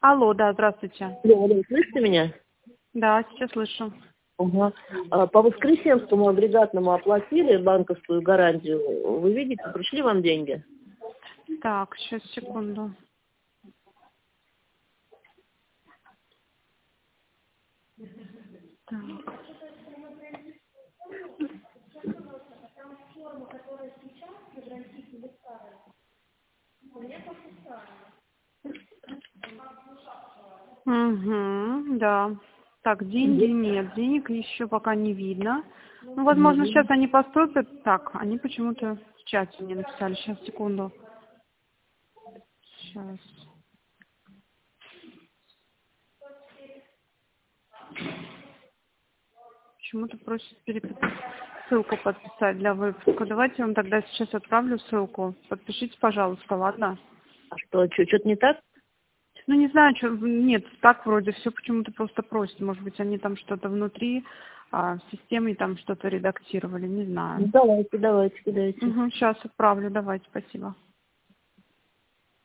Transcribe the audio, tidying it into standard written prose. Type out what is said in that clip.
Алло, да, здравствуйте. Алло, слышите меня? Да, сейчас слышу. Ага. По воскресенскому агрегатному оплатили банковскую гарантию. Вы видите, пришли вам деньги? Так, сейчас, секунду. Так. Угу, да. Так, деньги нет, денег еще пока не видно. Ну, возможно, сейчас они поступят. Так, они почему-то в чате мне написали. Сейчас, секунду. Сейчас. Почему-то просят ссылку подписать для выпуска. Давайте я вам тогда сейчас отправлю ссылку. Подпишите, пожалуйста, ладно? А что-то не так? Ну, не знаю, что, нет, так вроде все почему-то просто просят. Может быть, они там что-то внутри в системе там что-то редактировали, не знаю. Ну, давайте, кидайте. Угу, сейчас отправлю, давайте, спасибо.